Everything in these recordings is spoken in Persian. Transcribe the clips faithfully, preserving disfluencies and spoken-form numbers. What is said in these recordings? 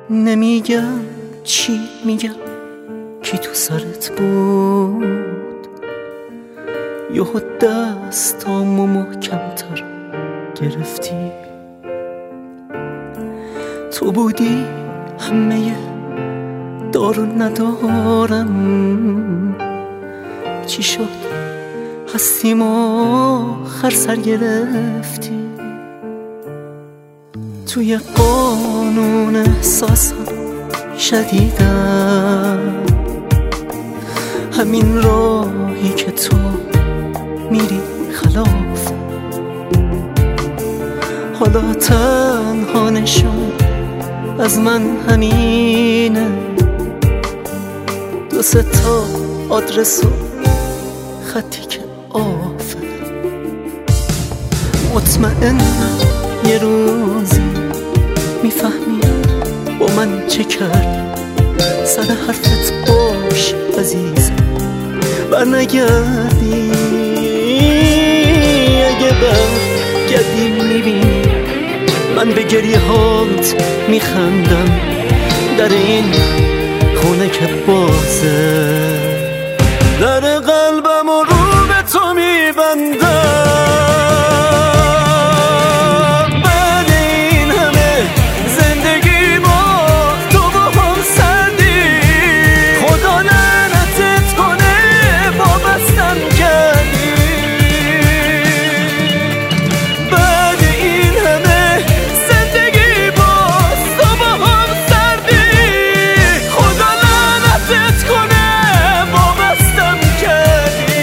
نمیگم چی میگم کی تو سرت بود، یهو دستامو محکمتر گرفتی. تو بودی همه دارو ندارم، چی شد هستیم آخر سر گرفتی. توی قانون احساسم شدیدم، همین راهی که تو میری خلاف. حالا تنها نشون از من همینه، دو سه تا آدرس و خطی که آفه. مطمئنم یه روزی میفهمی با من چه کرد. سر حرفت باش عزیزم، برنگردی. اگه برگردی میبینی من به گریه هات میخندم. در این خونه که بازه، در قلبم و رو به تو میبندم. بعد این همه زندگی با تو با هم سردی، خدا لعنتت کنه وابستم کردی. بعد این همه زندگی با تو با هم سردی، خدا لعنتت کنه وابستم کردی.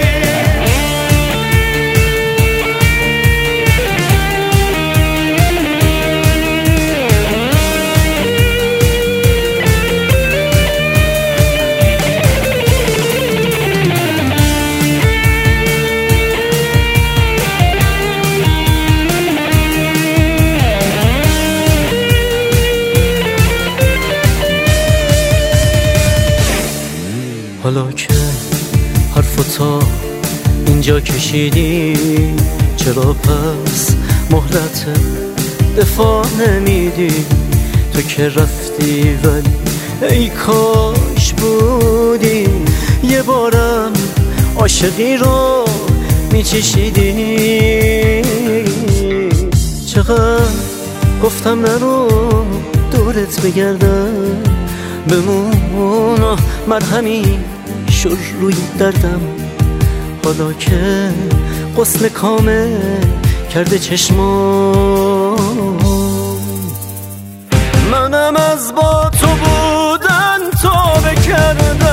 حالا که حرفو تا اینجا کشیدی، چرا پس مهلت دفاع نمیدی؟ تو که رفتی ولی ای کاش بودی، یه بارم عاشقی رو میچشیدی. چقدر گفتم نرو دورت بگردم، بمون مرهمی شر روی دردم. حالا که غسل کامل کرده چشمام، منم از با تو بودن توبه کردم.